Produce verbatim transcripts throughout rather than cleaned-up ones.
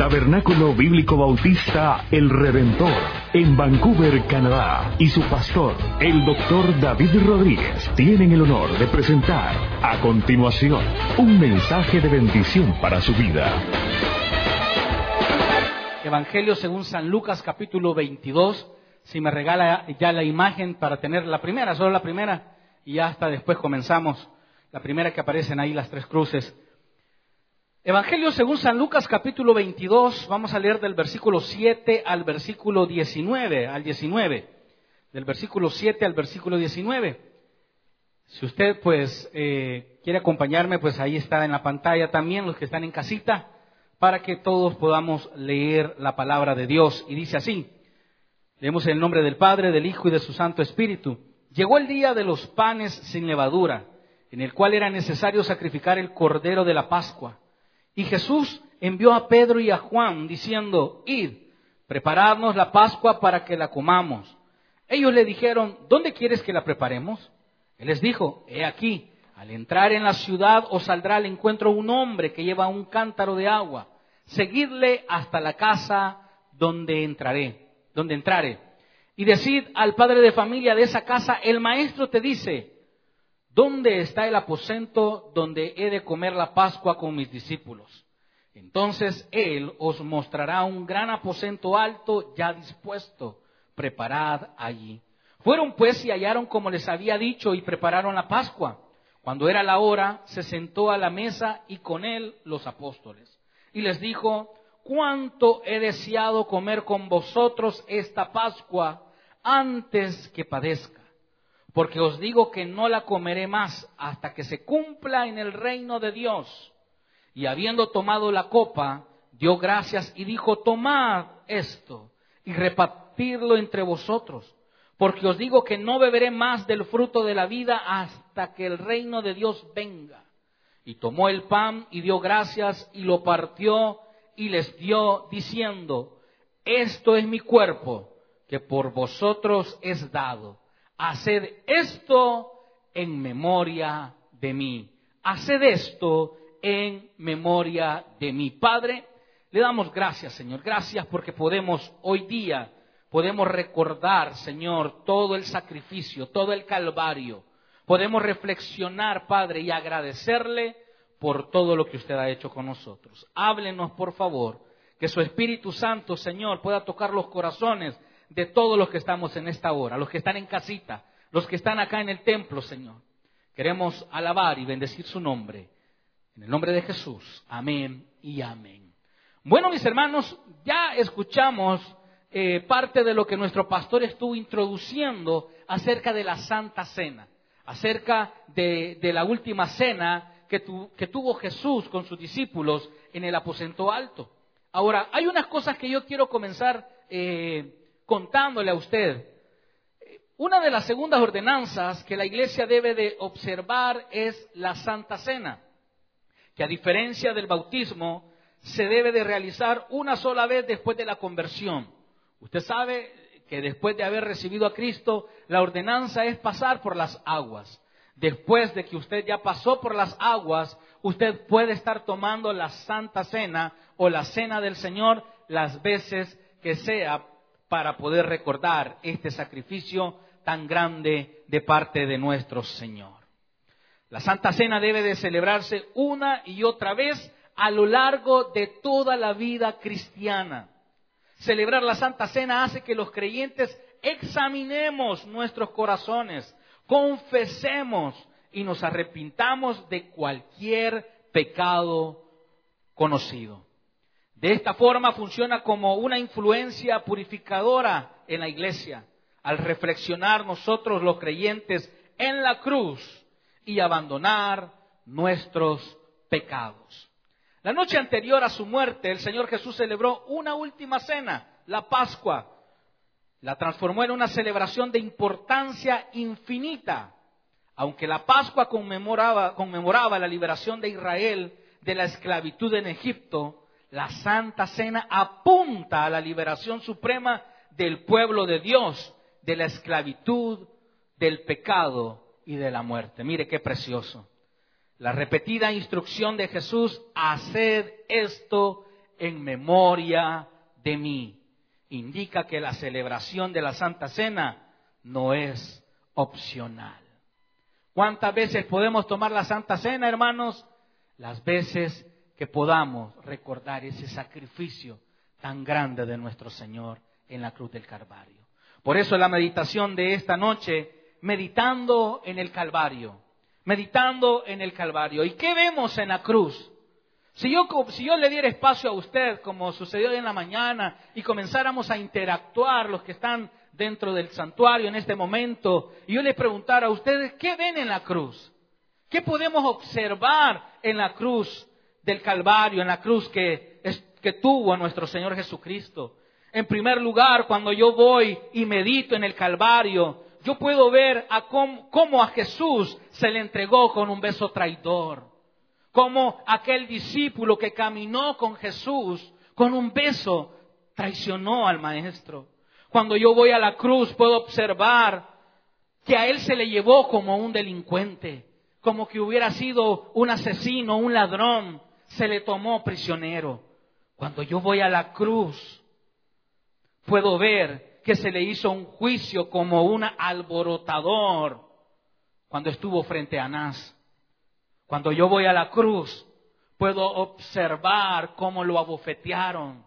Tabernáculo Bíblico Bautista El Redentor, en Vancouver, Canadá, y su pastor, el doctor David Rodríguez, tienen el honor de presentar a continuación un mensaje de bendición para su vida. Evangelio según San Lucas, capítulo veintidós. Si me regala ya la imagen para tener la primera, solo la primera, y ya hasta después comenzamos. La primera que aparecen ahí, las tres cruces. Evangelio según San Lucas, capítulo veintidós. Vamos a leer del versículo siete al versículo diecinueve. Al diecinueve. Del versículo siete al versículo diecinueve. Si usted pues eh, quiere acompañarme, pues ahí está en la pantalla también, los que están en casita, para que todos podamos leer la palabra de Dios. Y dice así. Leemos en el nombre del Padre, del Hijo y de su Santo Espíritu. Llegó el día de los panes sin levadura, en el cual era necesario sacrificar el cordero de la Pascua. Y Jesús envió a Pedro y a Juan, diciendo, id, preparadnos la Pascua para que la comamos. Ellos le dijeron, ¿dónde quieres que la preparemos? Él les dijo, he aquí, al entrar en la ciudad os saldrá al encuentro un hombre que lleva un cántaro de agua. Seguidle hasta la casa donde entraré. donde entrare, y decid al padre de familia de esa casa, el maestro te dice, ¿dónde está el aposento donde he de comer la Pascua con mis discípulos? Entonces él os mostrará un gran aposento alto ya dispuesto, preparad allí. Fueron pues y hallaron como les había dicho y prepararon la Pascua. Cuando era la hora, se sentó a la mesa y con él los apóstoles. Y les dijo, cuánto he deseado comer con vosotros esta Pascua antes que padezca, porque os digo que no la comeré más hasta que se cumpla en el reino de Dios. Y habiendo tomado la copa, dio gracias y dijo, tomad esto y repartidlo entre vosotros, porque os digo que no beberé más del fruto de la vida hasta que el reino de Dios venga. Y tomó el pan y dio gracias y lo partió y les dio diciendo, esto es mi cuerpo que por vosotros es dado. Haced esto en memoria de mí. Haced esto en memoria de mí. Padre, le damos gracias, Señor. Gracias porque podemos hoy día, podemos recordar, Señor, todo el sacrificio, todo el calvario. Podemos reflexionar, Padre, y agradecerle por todo lo que usted ha hecho con nosotros. Háblenos, por favor, que su Espíritu Santo, Señor, pueda tocar los corazones de todos los que estamos en esta hora, los que están en casita, los que están acá en el templo, Señor. Queremos alabar y bendecir su nombre. En el nombre de Jesús. Amén y amén. Bueno, mis hermanos, ya escuchamos eh, parte de lo que nuestro pastor estuvo introduciendo acerca de la Santa Cena, acerca de, de la última cena Que, tu, que tuvo Jesús con sus discípulos en el aposento alto. Ahora, hay unas cosas que yo quiero comenzar eh, contándole a usted. Una de las segundas ordenanzas que la iglesia debe de observar es la Santa Cena, que a diferencia del bautismo, se debe de realizar una sola vez después de la conversión. Usted sabe que después de haber recibido a Cristo, la ordenanza es pasar por las aguas. Después de que usted ya pasó por las aguas, usted puede estar tomando la Santa Cena o la Cena del Señor las veces que sea para poder recordar este sacrificio tan grande de parte de nuestro Señor. La Santa Cena debe de celebrarse una y otra vez a lo largo de toda la vida cristiana. Celebrar la Santa Cena hace que los creyentes examinemos nuestros corazones, confesemos y nos arrepintamos de cualquier pecado conocido. De esta forma funciona como una influencia purificadora en la iglesia, al reflexionar nosotros los creyentes en la cruz y abandonar nuestros pecados. La noche anterior a su muerte, el Señor Jesús celebró una última cena, la Pascua. La transformó en una celebración de importancia infinita. Aunque la Pascua conmemoraba, conmemoraba la liberación de Israel de la esclavitud en Egipto, la Santa Cena apunta a la liberación suprema del pueblo de Dios, de la esclavitud, del pecado y de la muerte. Mire qué precioso. La repetida instrucción de Jesús, haced esto en memoria de mí. Indica que la celebración de la Santa Cena no es opcional. ¿Cuántas veces podemos tomar la Santa Cena, hermanos? Las veces que podamos recordar ese sacrificio tan grande de nuestro Señor en la cruz del Calvario. Por eso la meditación de esta noche, meditando en el Calvario, meditando en el Calvario. ¿Y qué vemos en la cruz? Si yo, si yo le diera espacio a usted, como sucedió hoy en la mañana, y comenzáramos a interactuar los que están dentro del santuario en este momento, y yo le preguntara a ustedes, ¿qué ven en la cruz? ¿Qué podemos observar en la cruz del Calvario, en la cruz que, que tuvo a nuestro Señor Jesucristo? En primer lugar, cuando yo voy y medito en el Calvario, yo puedo ver a cómo, cómo a Jesús se le entregó con un beso traidor. Cómo aquel discípulo que caminó con Jesús con un beso traicionó al Maestro. Cuando yo voy a la cruz puedo observar que a él se le llevó como un delincuente, como que hubiera sido un asesino, un ladrón, se le tomó prisionero. Cuando yo voy a la cruz puedo ver que se le hizo un juicio como un alborotador cuando estuvo frente a Anás. Cuando yo voy a la cruz, puedo observar cómo lo abofetearon.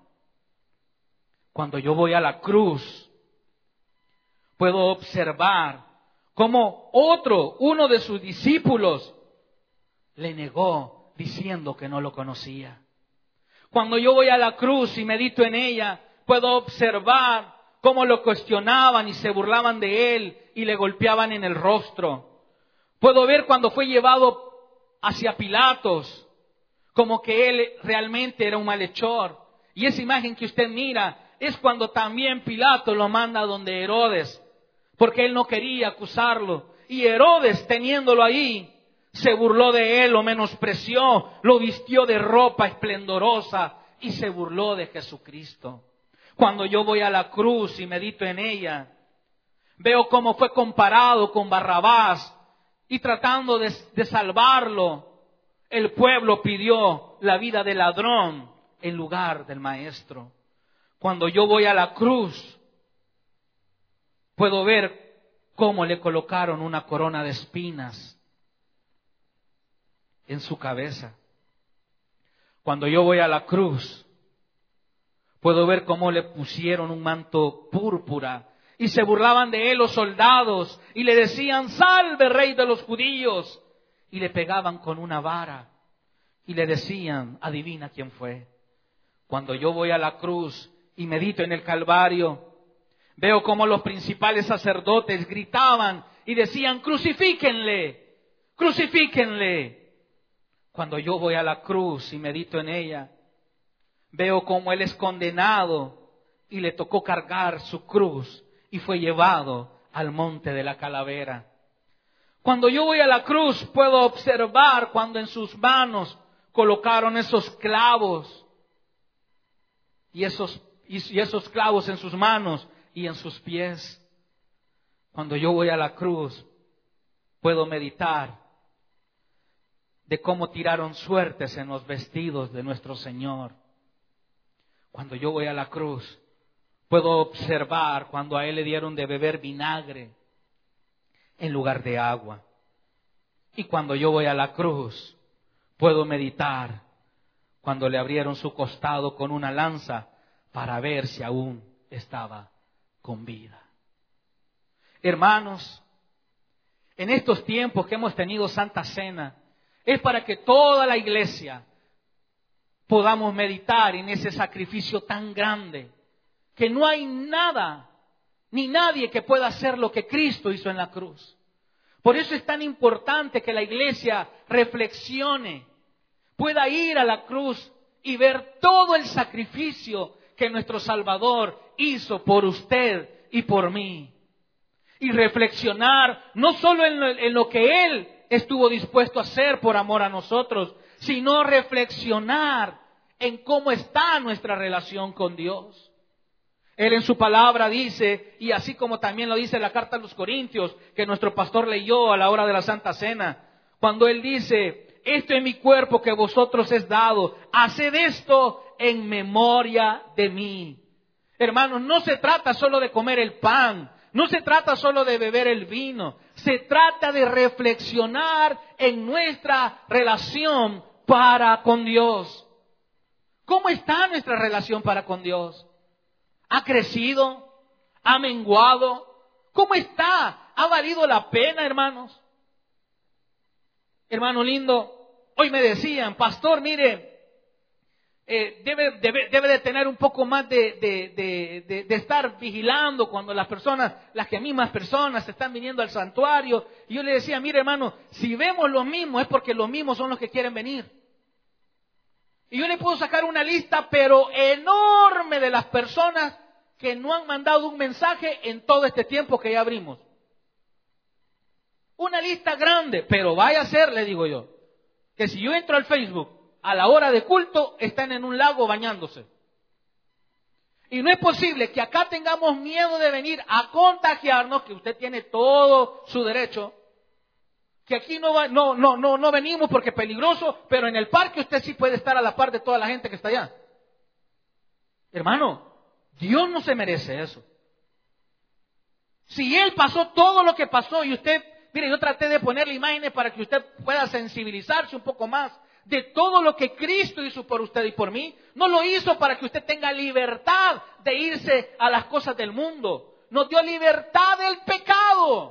Cuando yo voy a la cruz, puedo observar cómo otro, uno de sus discípulos, le negó diciendo que no lo conocía. Cuando yo voy a la cruz y medito en ella, puedo observar cómo lo cuestionaban y se burlaban de él y le golpeaban en el rostro. Puedo ver cuando fue llevado hacia Pilatos, como que él realmente era un malhechor. Y esa imagen que usted mira es cuando también Pilato lo manda donde Herodes, porque él no quería acusarlo. Y Herodes, teniéndolo ahí, se burló de él, lo menospreció, lo vistió de ropa esplendorosa y se burló de Jesucristo. Cuando yo voy a la cruz y medito en ella, veo cómo fue comparado con Barrabás. Y tratando de, de salvarlo, el pueblo pidió la vida del ladrón en lugar del Maestro. Cuando yo voy a la cruz, puedo ver cómo le colocaron una corona de espinas en su cabeza. Cuando yo voy a la cruz, puedo ver cómo le pusieron un manto púrpura. Y se burlaban de él los soldados y le decían, salve rey de los judíos. Y le pegaban con una vara y le decían, adivina quién fue. Cuando yo voy a la cruz y medito en el Calvario, veo cómo los principales sacerdotes gritaban y decían, crucifíquenle, crucifíquenle. Cuando yo voy a la cruz y medito en ella, veo cómo él es condenado y le tocó cargar su cruz. Y fue llevado al monte de la calavera. Cuando yo voy a la cruz puedo observar cuando en sus manos colocaron esos clavos. Y esos, y esos clavos en sus manos y en sus pies. Cuando yo voy a la cruz puedo meditar de cómo tiraron suertes en los vestidos de nuestro Señor. Cuando yo voy a la cruz puedo observar cuando a él le dieron de beber vinagre en lugar de agua. Y cuando yo voy a la cruz, puedo meditar cuando le abrieron su costado con una lanza para ver si aún estaba con vida. Hermanos, en estos tiempos que hemos tenido Santa Cena, es para que toda la iglesia podamos meditar en ese sacrificio tan grande, que no hay nada, ni nadie que pueda hacer lo que Cristo hizo en la cruz. Por eso es tan importante que la iglesia reflexione, pueda ir a la cruz y ver todo el sacrificio que nuestro Salvador hizo por usted y por mí. Y reflexionar no solo en lo, en lo que Él estuvo dispuesto a hacer por amor a nosotros, sino reflexionar en cómo está nuestra relación con Dios. Él en su palabra dice, y así como también lo dice la carta a los Corintios, que nuestro pastor leyó a la hora de la Santa Cena, cuando Él dice, esto es mi cuerpo que vosotros es dado, haced esto en memoria de mí. Hermanos, no se trata solo de comer el pan, no se trata solo de beber el vino, se trata de reflexionar en nuestra relación para con Dios. ¿Cómo está nuestra relación para con Dios? ¿Ha crecido? ¿Ha menguado? ¿Cómo está? ¿Ha valido la pena, hermanos? Hermano lindo, hoy me decían, pastor, mire, eh, debe, debe, debe de tener un poco más de, de, de, de, de estar vigilando cuando las personas, las que mismas personas están viniendo al santuario. Y yo le decía, mire hermano, si vemos lo mismo es porque los mismos son los que quieren venir. Y yo le puedo sacar una lista, pero enorme, de las personas que no han mandado un mensaje en todo este tiempo que ya abrimos. Una lista grande, pero vaya a ser, le digo yo, que si yo entro al Facebook a la hora de culto, están en un lago bañándose. Y no es posible que acá tengamos miedo de venir a contagiarnos, que usted tiene todo su derecho, que aquí no, va, no, no, no, no venimos porque es peligroso, pero en el parque usted sí puede estar a la par de toda la gente que está allá. Hermano, Dios no se merece eso. Si Él pasó todo lo que pasó y usted, mire, yo traté de ponerle imágenes para que usted pueda sensibilizarse un poco más de todo lo que Cristo hizo por usted y por mí. No lo hizo para que usted tenga libertad de irse a las cosas del mundo. Nos dio libertad del pecado.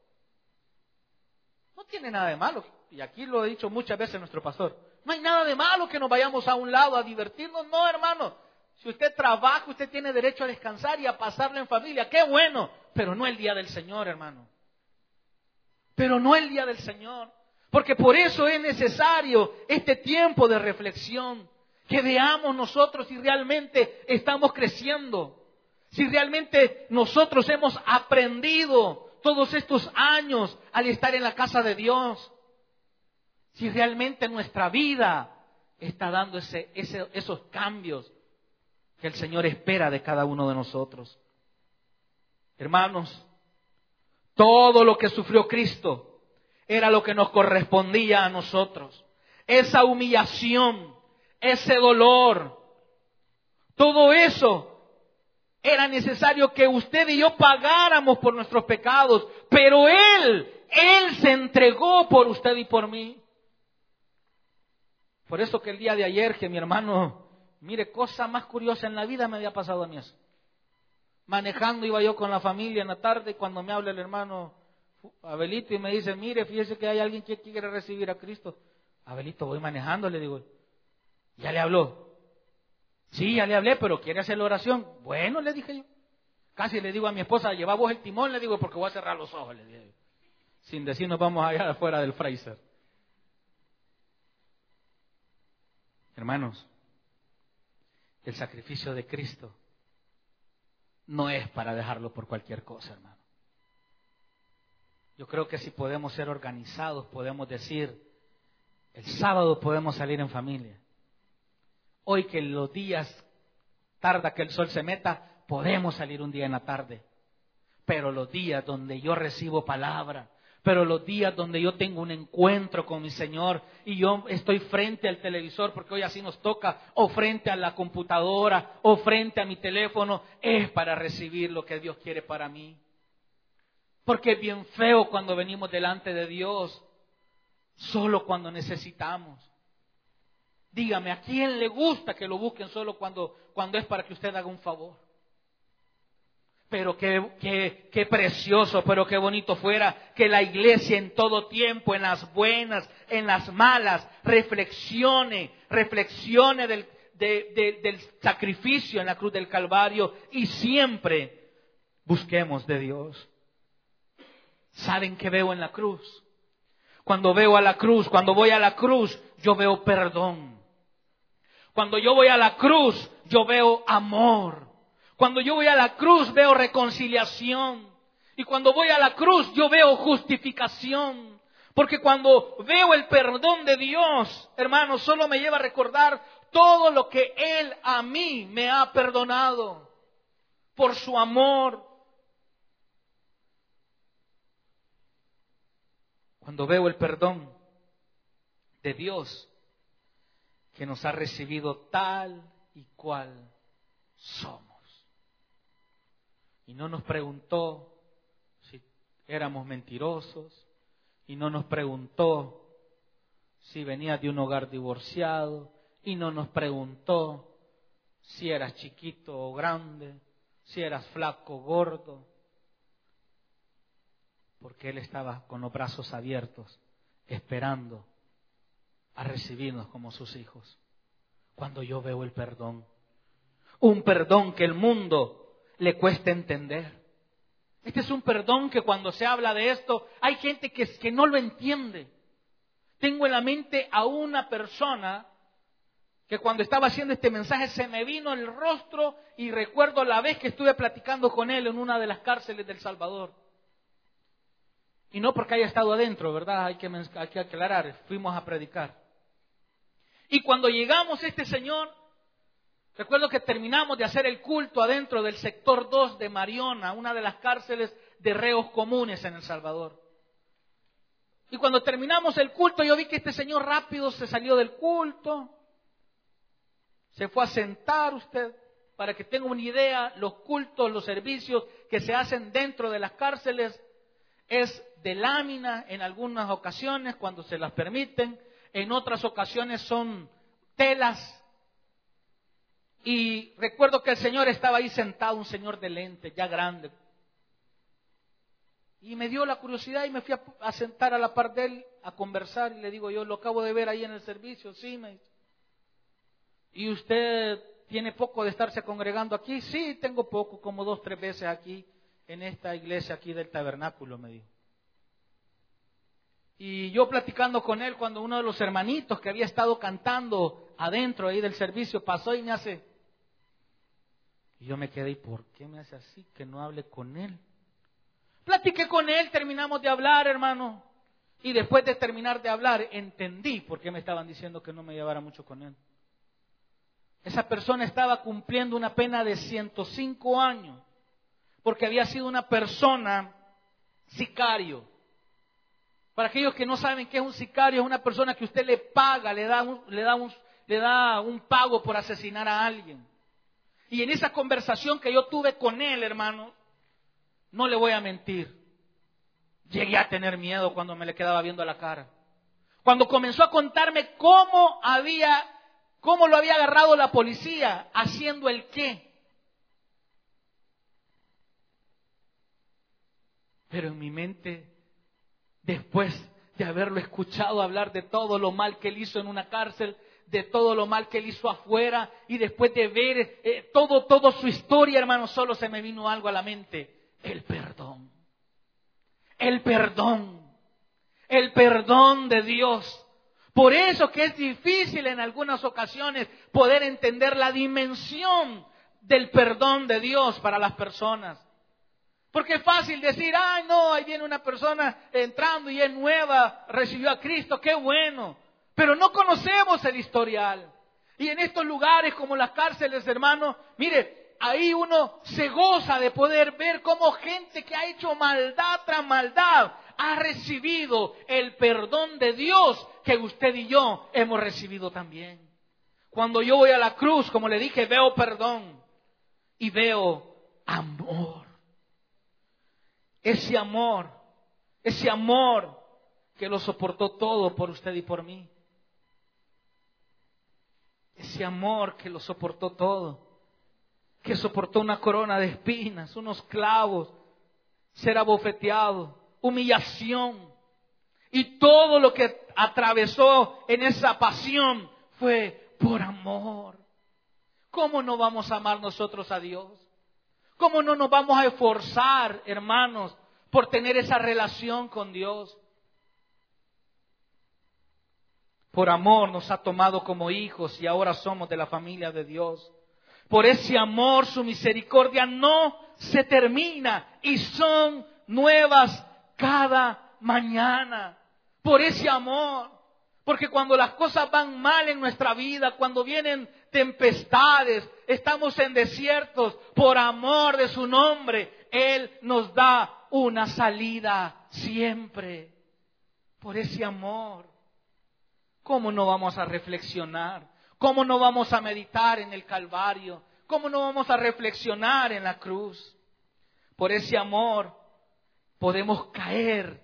No tiene nada de malo, y aquí lo ha dicho muchas veces nuestro pastor, no hay nada de malo que nos vayamos a un lado a divertirnos. No, hermano, si usted trabaja, usted tiene derecho a descansar y a pasarlo en familia, qué bueno, pero no el día del Señor, hermano, pero no el día del Señor, porque por eso es necesario este tiempo de reflexión, que veamos nosotros si realmente estamos creciendo, si realmente nosotros hemos aprendido todos estos años al estar en la casa de Dios, si realmente nuestra vida está dando ese, ese, esos cambios que el Señor espera de cada uno de nosotros. Hermanos, todo lo que sufrió Cristo era lo que nos correspondía a nosotros. Esa humillación, ese dolor, todo eso era necesario que usted y yo pagáramos por nuestros pecados, pero Él, Él se entregó por usted y por mí. Por eso que el día de ayer, que mi hermano, mire, cosa más curiosa en la vida me había pasado a mí eso. Manejando iba yo con la familia en la tarde, cuando me habla el hermano Abelito y me dice, mire, fíjese que hay alguien que quiere recibir a Cristo. Abelito, voy manejando, le digo, ¿ya le habló? Sí, ya le hablé, pero quiere hacer la oración. Bueno, le dije yo. Casi le digo a mi esposa, lleva vos el timón, le digo, porque voy a cerrar los ojos, le dije. Sin decir, nos vamos allá afuera del Fraser. Hermanos, el sacrificio de Cristo no es para dejarlo por cualquier cosa, hermano. Yo creo que si podemos ser organizados, podemos decir, el sábado podemos salir en familia. Hoy que los días tarda que el sol se meta, podemos salir un día en la tarde. Pero los días donde yo recibo palabra, pero los días donde yo tengo un encuentro con mi Señor y yo estoy frente al televisor, porque hoy así nos toca, o frente a la computadora, o frente a mi teléfono, es para recibir lo que Dios quiere para mí. Porque es bien feo cuando venimos delante de Dios, solo cuando necesitamos. Dígame, ¿a quién le gusta que lo busquen solo cuando, cuando es para que usted haga un favor? Pero qué, qué, qué precioso, pero qué bonito fuera que la iglesia en todo tiempo, en las buenas, en las malas, reflexione, reflexione del, de, de, del sacrificio en la cruz del Calvario y siempre busquemos de Dios. ¿Saben qué veo en la cruz? Cuando veo a la cruz, cuando voy a la cruz, yo veo perdón. Cuando yo voy a la cruz, yo veo amor. Cuando yo voy a la cruz, veo reconciliación. Y cuando voy a la cruz, yo veo justificación. Porque cuando veo el perdón de Dios, hermanos, solo me lleva a recordar todo lo que Él a mí me ha perdonado. Por su amor. Cuando veo el perdón de Dios, que nos ha recibido tal y cuál somos. Y no nos preguntó si éramos mentirosos, y no nos preguntó si venías de un hogar divorciado, y no nos preguntó si eras chiquito o grande, si eras flaco o gordo, porque Él estaba con los brazos abiertos, esperando a recibirnos como sus hijos. Cuando yo veo el perdón, un perdón que el mundo le cuesta entender. Este es un perdón que cuando se habla de esto, hay gente que, que no lo entiende. Tengo en la mente a una persona que cuando estaba haciendo este mensaje se me vino el rostro y recuerdo la vez que estuve platicando con él en una de las cárceles de El Salvador. Y no porque haya estado adentro, ¿verdad? Hay que, hay que aclarar, fuimos a predicar. Y cuando llegamos este señor, recuerdo que terminamos de hacer el culto adentro del sector dos de Mariona, una de las cárceles de reos comunes en El Salvador. Y cuando terminamos el culto, yo vi que este señor rápido se salió del culto. Se fue a sentar usted, para que tenga una idea, los cultos, los servicios que se hacen dentro de las cárceles es de lámina en algunas ocasiones cuando se las permiten, en otras ocasiones son telas. Y recuerdo que el señor estaba ahí sentado, un señor de lente, ya grande. Y me dio la curiosidad y me fui a, a sentar a la par de él a conversar y le digo yo, lo acabo de ver ahí en el servicio, sí, me dice. ¿Y usted tiene poco de estarse congregando aquí? Sí, tengo poco, como dos, tres veces aquí, en esta iglesia aquí del tabernáculo, me dijo. Y yo platicando con él, cuando uno de los hermanitos que había estado cantando adentro ahí del servicio pasó y me hace... Y yo me quedé, ¿y por qué me hace así? Que no hable con él. Platiqué con él, terminamos de hablar, hermano. Y después de terminar de hablar, entendí por qué me estaban diciendo que no me llevara mucho con él. Esa persona estaba cumpliendo una pena de ciento cinco años, porque había sido una persona sicario. Para aquellos que no saben qué es un sicario, es una persona que usted le paga, le da un, le da un, le da un pago por asesinar a alguien. Y en esa conversación que yo tuve con él, hermano, no le voy a mentir, llegué a tener miedo cuando me le quedaba viendo la cara. Cuando comenzó a contarme cómo había... ¿Cómo lo había agarrado la policía? ¿Haciendo el qué? Pero en mi mente, después de haberlo escuchado hablar de todo lo mal que él hizo en una cárcel, de todo lo mal que él hizo afuera, y después de ver eh, todo, todo su historia, hermano, solo se me vino algo a la mente: el perdón. El perdón. El perdón de Dios. Por eso que es difícil en algunas ocasiones poder entender la dimensión del perdón de Dios para las personas. Porque es fácil decir, ay no, ahí viene una persona entrando y es nueva, recibió a Cristo, qué bueno. Pero no conocemos el historial. Y en estos lugares como las cárceles, hermano, mire, ahí uno se goza de poder ver cómo gente que ha hecho maldad tras maldad ha recibido el perdón de Dios que usted y yo hemos recibido también. Cuando yo voy a la cruz, como le dije, veo perdón y veo amor. Ese amor, ese amor que lo soportó todo por usted y por mí. Ese amor que lo soportó todo. Que soportó una corona de espinas, unos clavos, ser abofeteado, humillación. Y todo lo que atravesó en esa pasión fue por amor. ¿Cómo no vamos a amar nosotros a Dios? ¿Cómo no nos vamos a esforzar, hermanos, por tener esa relación con Dios? Por amor nos ha tomado como hijos y ahora somos de la familia de Dios. Por ese amor, su misericordia no se termina y son nuevas cada mañana. Por ese amor. Porque cuando las cosas van mal en nuestra vida, cuando vienen tempestades, estamos en desiertos, por amor de su nombre, Él nos da una salida siempre. Por ese amor. ¿Cómo no vamos a reflexionar? ¿Cómo no vamos a meditar en el Calvario? ¿Cómo no vamos a reflexionar en la cruz? Por ese amor podemos caer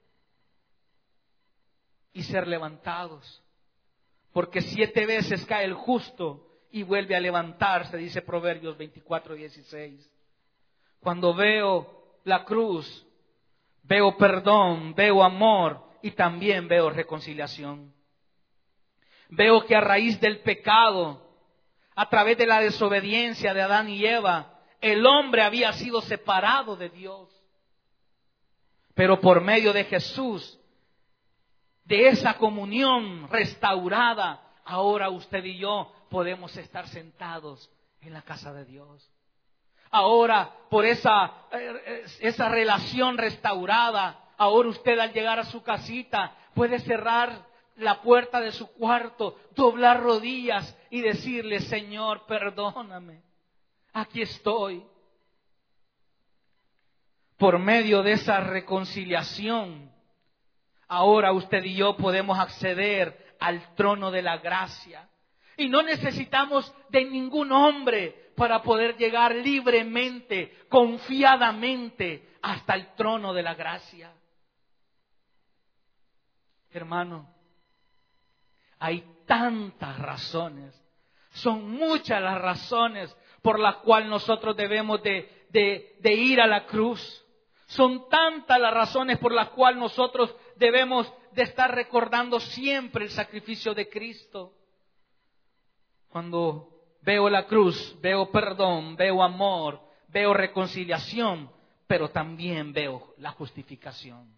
y ser levantados. Porque siete veces cae el justo y vuelve a levantarse, dice Proverbios veinticuatro dieciséis. Cuando veo la cruz, veo perdón, veo amor y también veo reconciliación. Veo que a raíz del pecado, a través de la desobediencia de Adán y Eva, el hombre había sido separado de Dios. Pero por medio de Jesús, de esa comunión restaurada, ahora usted y yo podemos estar sentados en la casa de Dios. Ahora, por esa, esa relación restaurada, ahora usted al llegar a su casita puede cerrar la puerta de su cuarto, doblar rodillas y decirle: Señor, perdóname, aquí estoy. Por medio de esa reconciliación, ahora usted y yo podemos acceder al trono de la gracia. Y no necesitamos de ningún hombre para poder llegar libremente, confiadamente, hasta el trono de la gracia. Hermano, hay tantas razones, son muchas las razones por las cuales nosotros debemos de, de, de ir a la cruz. Son tantas las razones por las cuales nosotros debemos de estar recordando siempre el sacrificio de Cristo. Cuando veo la cruz, veo perdón, veo amor, veo reconciliación, pero también veo la justificación.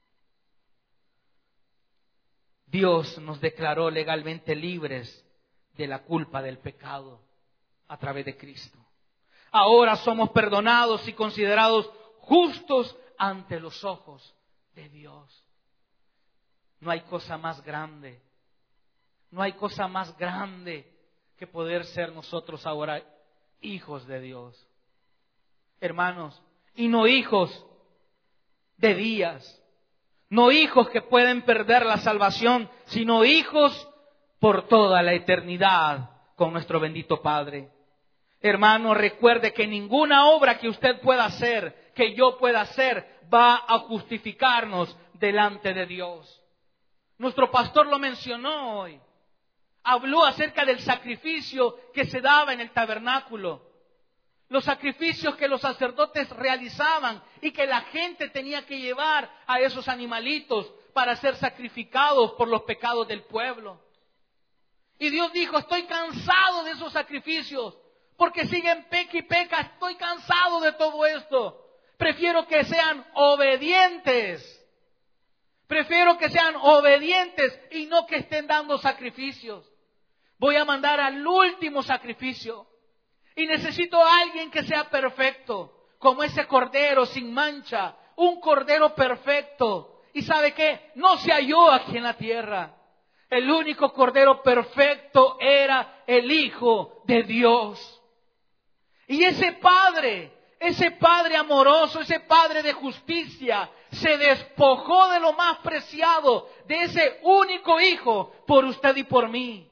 Dios nos declaró legalmente libres de la culpa del pecado a través de Cristo. Ahora somos perdonados y considerados justos ante los ojos de Dios. No hay cosa más grande, no hay cosa más grande que poder ser nosotros ahora hijos de Dios. Hermanos, y no hijos de días, no hijos que pueden perder la salvación, sino hijos por toda la eternidad con nuestro bendito Padre. Hermano, recuerde que ninguna obra que usted pueda hacer, que yo pueda hacer, va a justificarnos delante de Dios. Nuestro pastor lo mencionó hoy. Habló acerca del sacrificio que se daba en el tabernáculo. Los sacrificios que los sacerdotes realizaban y que la gente tenía que llevar a esos animalitos para ser sacrificados por los pecados del pueblo. Y Dios dijo: estoy cansado de esos sacrificios, porque siguen peca y peca. Estoy cansado de todo esto. Prefiero que sean obedientes. Prefiero que sean obedientes y no que estén dando sacrificios. Voy a mandar al último sacrificio. Y necesito a alguien que sea perfecto, como ese cordero sin mancha, un cordero perfecto. ¿Y sabe qué? No se halló aquí en la tierra. El único cordero perfecto era el Hijo de Dios. Y ese Padre, ese Padre amoroso, ese Padre de justicia, se despojó de lo más preciado, de ese único Hijo, por usted y por mí.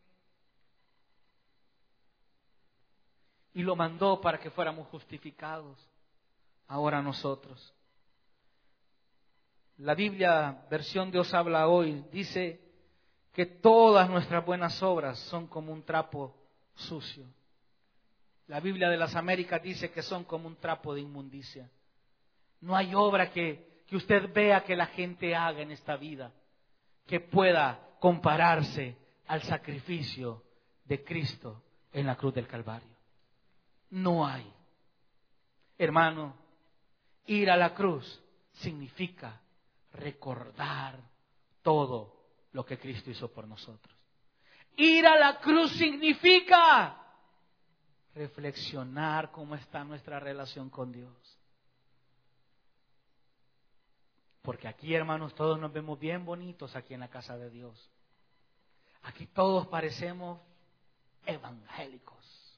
Y lo mandó para que fuéramos justificados. Ahora nosotros. La Biblia, versión Dios habla hoy, dice que todas nuestras buenas obras son como un trapo sucio. La Biblia de las Américas dice que son como un trapo de inmundicia. No hay obra que, que usted vea que la gente haga en esta vida que pueda compararse al sacrificio de Cristo en la cruz del Calvario. No hay. Hermano, ir a la cruz significa recordar todo lo que Cristo hizo por nosotros. Ir a la cruz significa reflexionar cómo está nuestra relación con Dios. Porque aquí, hermanos, todos nos vemos bien bonitos aquí en la casa de Dios. Aquí todos parecemos evangélicos.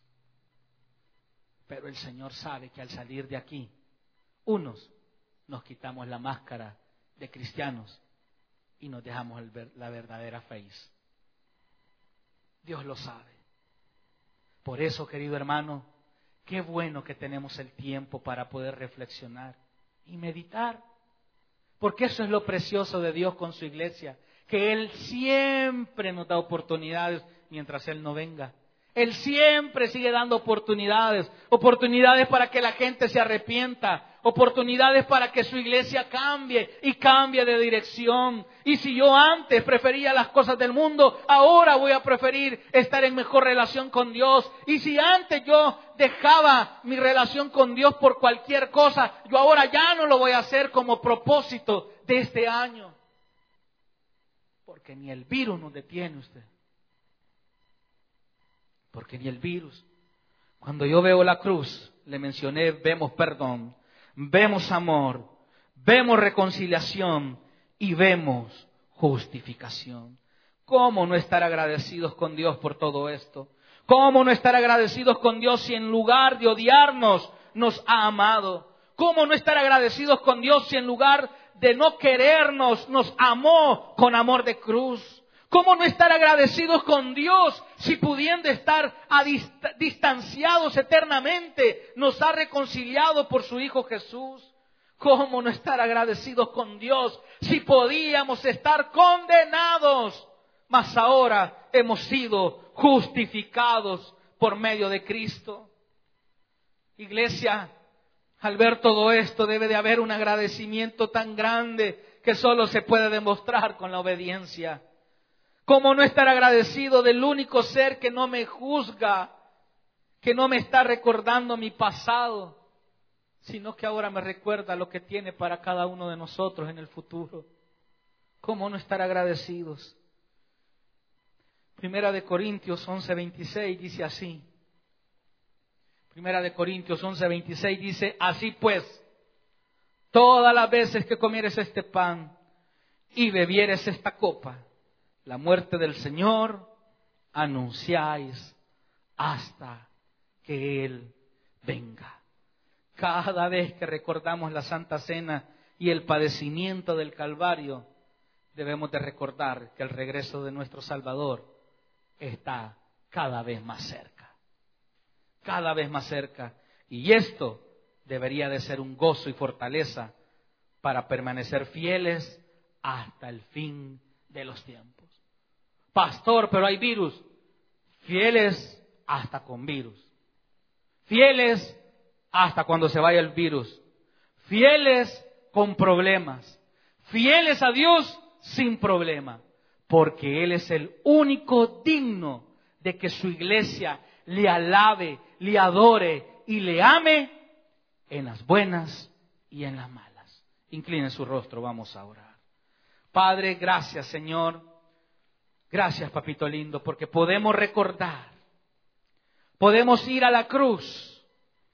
Pero el Señor sabe que al salir de aquí, unos nos quitamos la máscara de cristianos y nos dejamos el ver, la verdadera face. Dios lo sabe. Por eso, querido hermano, qué bueno que tenemos el tiempo para poder reflexionar y meditar. Porque eso es lo precioso de Dios con su iglesia, que Él siempre nos da oportunidades mientras Él no venga. Él siempre sigue dando oportunidades, oportunidades para que la gente se arrepienta, oportunidades para que su iglesia cambie y cambie de dirección. Y si yo antes prefería las cosas del mundo, ahora voy a preferir estar en mejor relación con Dios. Y si antes yo dejaba mi relación con Dios por cualquier cosa, yo ahora ya no lo voy a hacer como propósito de este año. Porque ni el virus nos detiene usted. Porque ni el virus. Cuando yo veo la cruz, le mencioné, vemos perdón, vemos amor, vemos reconciliación y vemos justificación. ¿Cómo no estar agradecidos con Dios por todo esto? ¿Cómo no estar agradecidos con Dios si en lugar de odiarnos nos ha amado? ¿Cómo no estar agradecidos con Dios si en lugar de no querernos nos amó con amor de cruz? ¿Cómo no estar agradecidos con Dios si pudiendo estar a dist- distanciados eternamente nos ha reconciliado por su Hijo Jesús? ¿Cómo no estar agradecidos con Dios si podíamos estar condenados, mas ahora hemos sido justificados por medio de Cristo? Iglesia, al ver todo esto debe de haber un agradecimiento tan grande que solo se puede demostrar con la obediencia. ¿Cómo no estar agradecido del único ser que no me juzga, que no me está recordando mi pasado, sino que ahora me recuerda lo que tiene para cada uno de nosotros en el futuro? ¿Cómo no estar agradecidos? Primera de Corintios once veintiséis dice así. Primera de Corintios once veintiséis dice, así pues, todas las veces que comieres este pan y bebieres esta copa, la muerte del Señor anunciáis hasta que Él venga. Cada vez que recordamos la Santa Cena y el padecimiento del Calvario, debemos de recordar que el regreso de nuestro Salvador está cada vez más cerca. Cada vez más cerca. Y esto debería de ser un gozo y fortaleza para permanecer fieles hasta el fin de los tiempos. Pastor, pero hay virus. Fieles hasta con virus. Fieles hasta cuando se vaya el virus. Fieles con problemas. Fieles a Dios sin problema. Porque Él es el único digno de que su iglesia le alabe, le adore y le ame en las buenas y en las malas. Incline su rostro, vamos a orar. Padre, gracias, Señor. Gracias, papito lindo, porque podemos recordar, podemos ir a la cruz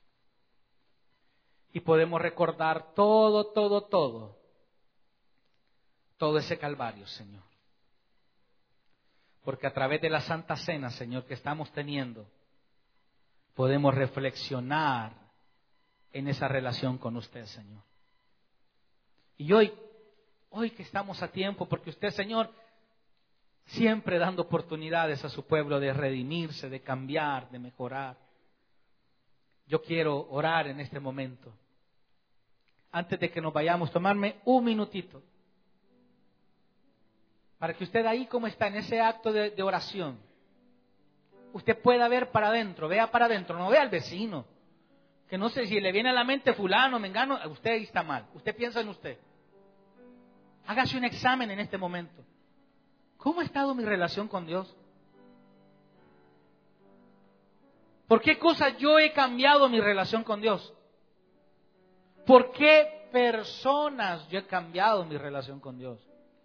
y podemos recordar todo, todo, todo, todo ese Calvario, Señor. Porque a través de la Santa Cena, Señor, que estamos teniendo, podemos reflexionar en esa relación con usted, Señor. Y hoy, hoy que estamos a tiempo, porque usted, Señor, siempre dando oportunidades a su pueblo de redimirse, de cambiar, de mejorar. Yo quiero orar en este momento. Antes de que nos vayamos, tomarme un minutito. Para que usted ahí como está en ese acto de, de oración, usted pueda ver para adentro, vea para adentro, no vea al vecino. Que no sé si le viene a la mente fulano, mengano, usted ahí está mal. Usted piensa en usted. Hágase un examen en este momento. ¿Cómo ha estado mi relación con Dios? ¿Por qué cosas yo he cambiado mi relación con Dios? ¿Por qué personas yo he cambiado mi relación con Dios?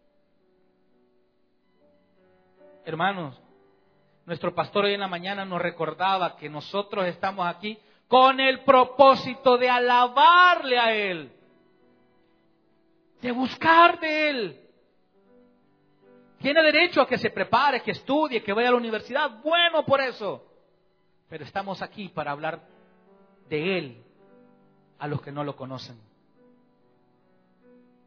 Hermanos, nuestro pastor hoy en la mañana nos recordaba que nosotros estamos aquí con el propósito de alabarle a Él, de buscar de Él. Tiene derecho a que se prepare, que estudie, que vaya a la universidad. Bueno por eso. Pero estamos aquí para hablar de Él a los que no lo conocen.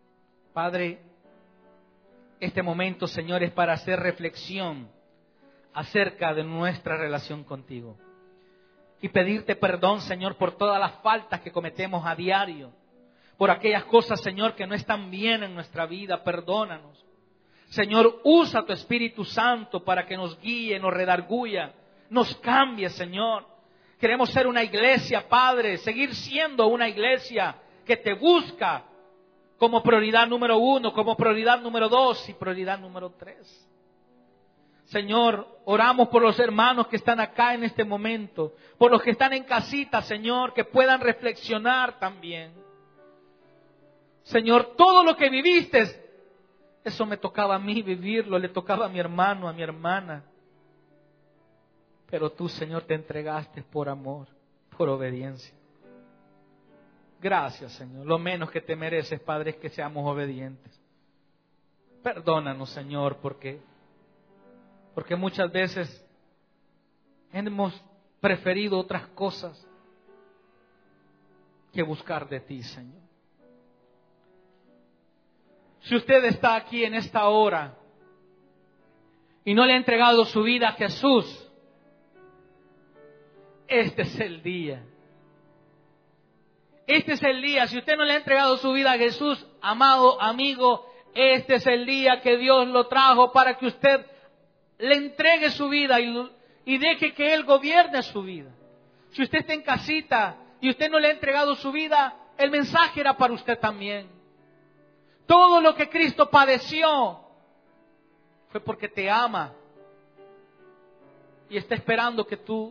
Padre, este momento, Señor, es para hacer reflexión acerca de nuestra relación contigo. Y pedirte perdón, Señor, por todas las faltas que cometemos a diario. Por aquellas cosas, Señor, que no están bien en nuestra vida. Perdónanos. Señor, usa tu Espíritu Santo para que nos guíe, nos redarguya, nos cambie, Señor. Queremos ser una iglesia, Padre, seguir siendo una iglesia que te busca como prioridad número uno, como prioridad número dos y prioridad número tres. Señor, oramos por los hermanos que están acá en este momento, por los que están en casita, Señor, que puedan reflexionar también. Señor, todo lo que viviste, eso me tocaba a mí vivirlo, le tocaba a mi hermano, a mi hermana. Pero tú, Señor, te entregaste por amor, por obediencia. Gracias, Señor. Lo menos que te mereces, Padre, es que seamos obedientes. Perdónanos, Señor, porque, porque muchas veces hemos preferido otras cosas que buscar de ti, Señor. Si usted está aquí en esta hora y no le ha entregado su vida a Jesús, este es el día. Este es el día. Si usted no le ha entregado su vida a Jesús, amado amigo, este es el día que Dios lo trajo para que usted le entregue su vida y, y deje que Él gobierne su vida. Si usted está en casita y usted no le ha entregado su vida, el mensaje era para usted también. Todo lo que Cristo padeció fue porque te ama y está esperando que tú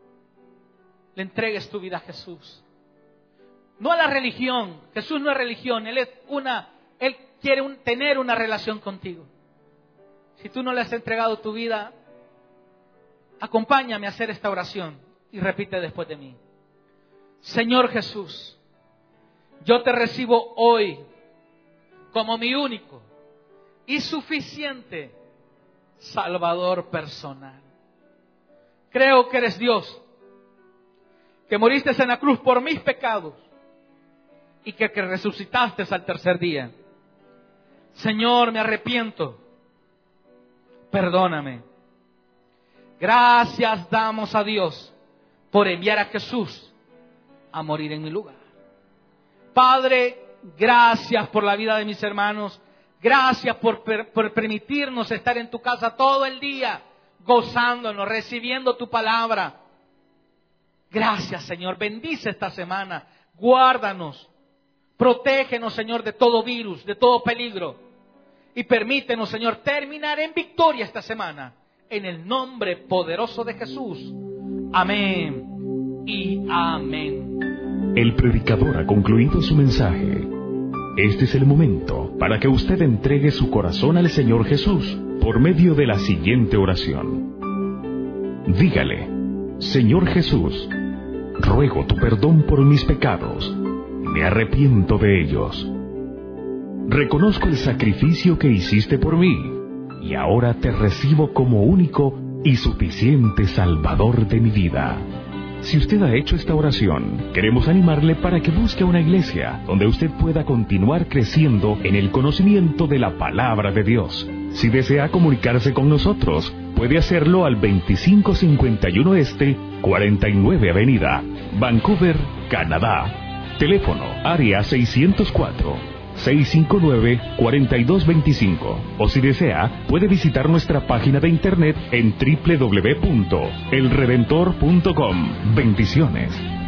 le entregues tu vida a Jesús. No a la religión. Jesús no es religión. Él es una, Él quiere un, tener una relación contigo. Si tú no le has entregado tu vida, acompáñame a hacer esta oración y repite después de mí. Señor Jesús, yo te recibo hoy como mi único y suficiente Salvador personal. Creo que eres Dios, que moriste en la cruz por mis pecados y que, que resucitaste al tercer día. Señor, me arrepiento. Perdóname. Gracias damos a Dios por enviar a Jesús a morir en mi lugar. Padre, gracias por la vida de mis hermanos. Gracias por, per, por permitirnos estar en tu casa todo el día, gozándonos, recibiendo tu palabra. Gracias, Señor. Bendice esta semana. Guárdanos. Protégenos, Señor, de todo virus, de todo peligro. Y permítenos, Señor, terminar en victoria esta semana. En el nombre poderoso de Jesús. Amén y amén. El predicador ha concluido su mensaje. Este es el momento para que usted entregue su corazón al Señor Jesús por medio de la siguiente oración. Dígale: Señor Jesús, ruego tu perdón por mis pecados. Me arrepiento de ellos. Reconozco el sacrificio que hiciste por mí y ahora te recibo como único y suficiente Salvador de mi vida. Si usted ha hecho esta oración, queremos animarle para que busque una iglesia donde usted pueda continuar creciendo en el conocimiento de la palabra de Dios. Si desea comunicarse con nosotros, puede hacerlo al veinticinco cincuenta y uno Este, cuarenta y nueve Avenida, Vancouver, Canadá. Teléfono área seiscientos cuatro, seiscientos cincuenta y nueve, cuarenta y dos veinticinco. O si desea, puede visitar nuestra página de internet en doble u doble u doble u punto el redentor punto com. Bendiciones.